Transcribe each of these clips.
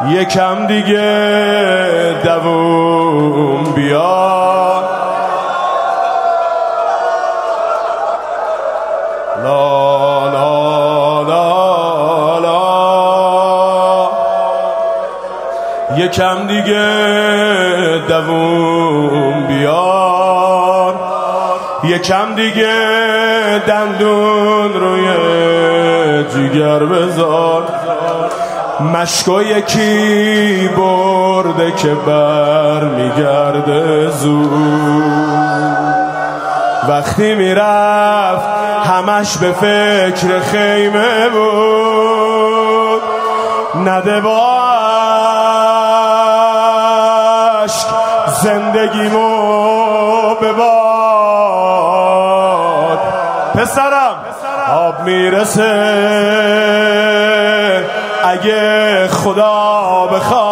یکم دیگه دووم بیا، لا لا لا لا، یکم دیگه دووم بیار، یکم دیگه دندون روی جگر بذار، مشکو یکی برده که بر میگرده زود، وقتی میرفت همش به فکر خیمه بود، نده با عشق زندگیمو بباد، پسرم آب میرسه اگه خدا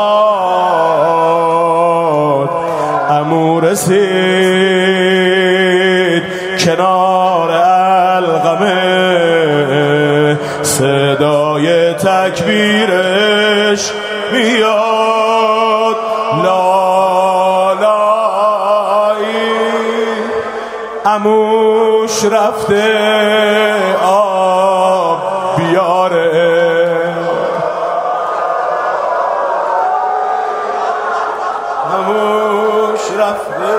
بخواد، عمو رسید کنار القمه، صدای تکبیرش میاد، لا لایی، عموش رفته آب بیاره، عموش رفته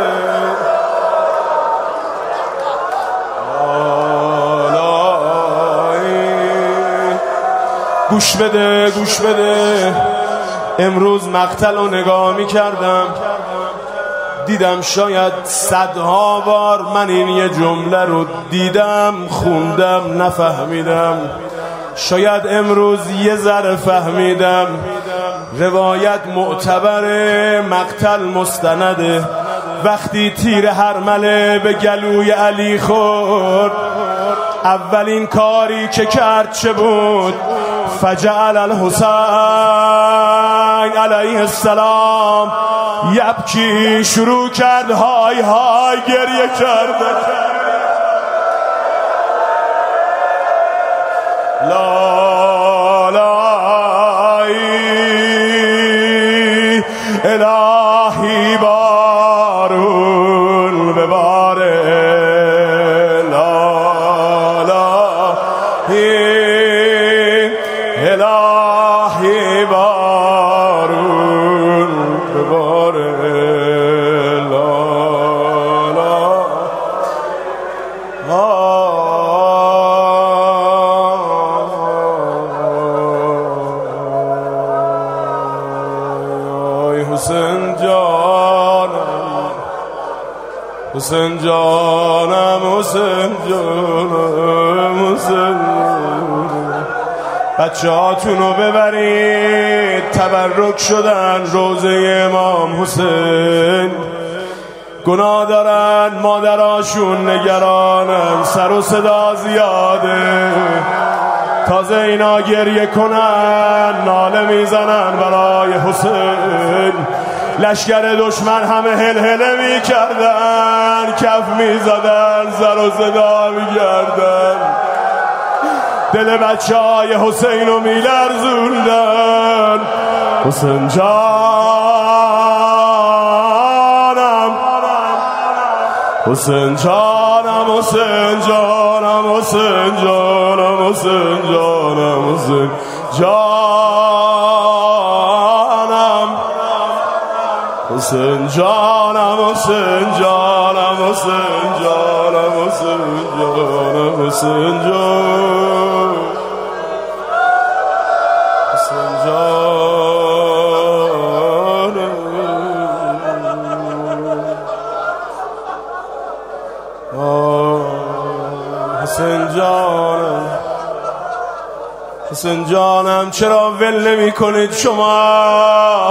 گوش بده گوش بده. امروز مقتل رو نگاه می کردم، دیدم شاید صدها بار من این یه جمله رو دیدم، خوندم، نفهمیدم، شاید امروز یه ذره فهمیدم. روایت معتبره، مقتل مستنده. وقتی تیر هرمله به گلوی علی خورد، اولین کاری که کرد چه بود؟ فجعل الحسین علیه السلام یبکی، شروع کرد های های گریه کرده، لا لایی الهی بارون بباره، لا لایی الهی بارون بباره، لا حسین جانم، حسین جانم، حسین جانم، حسین جانم، بچه هاتونو ببرید، تبرک شدن روزه امام حسین، گناه دارن، مادراشون نگرانن، سر و صدا زیاده، تازه اینا گریه کنن، ناله میزنن برای حسین. لشکر دشمن همه هلهله میکردن، کف میزدن، سر و صدا میکردن، دل بچه های حسین رو میلرزوندن. حسین جانم، حسین جانم، حسین جانم، حسین جانم، حسین جانم، حسین جانم، حسین جانم، حسین جانم، حسین جانم، حسین جانم، حسین جانم، حسین جانم، حسین جانم، حسین جانم، چرا ول نمی کنید شما؟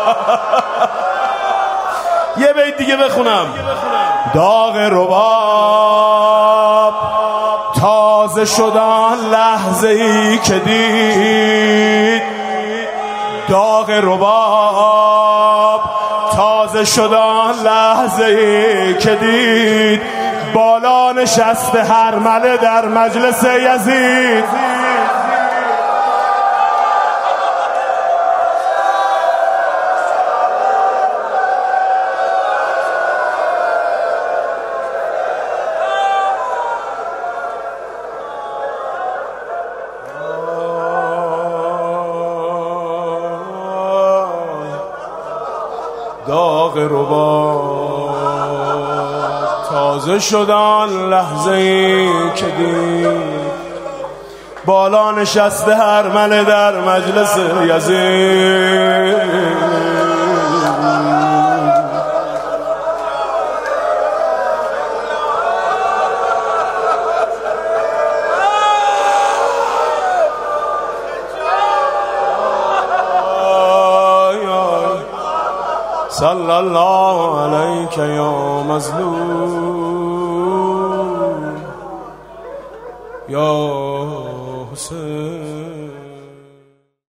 یه بیت دیگه بخونم. داغ رباب تازه شدن لحظه ای که دید، داغ رباب تازه شدن لحظه ای که دید، بالا نشست هرمله در مجلس یزید، چراغ ربات. تازه شدن لحظه ای که دید بالا نشسته هرمله در مجلس یزید. صلی الله علیک یا مظلوم یا حسین.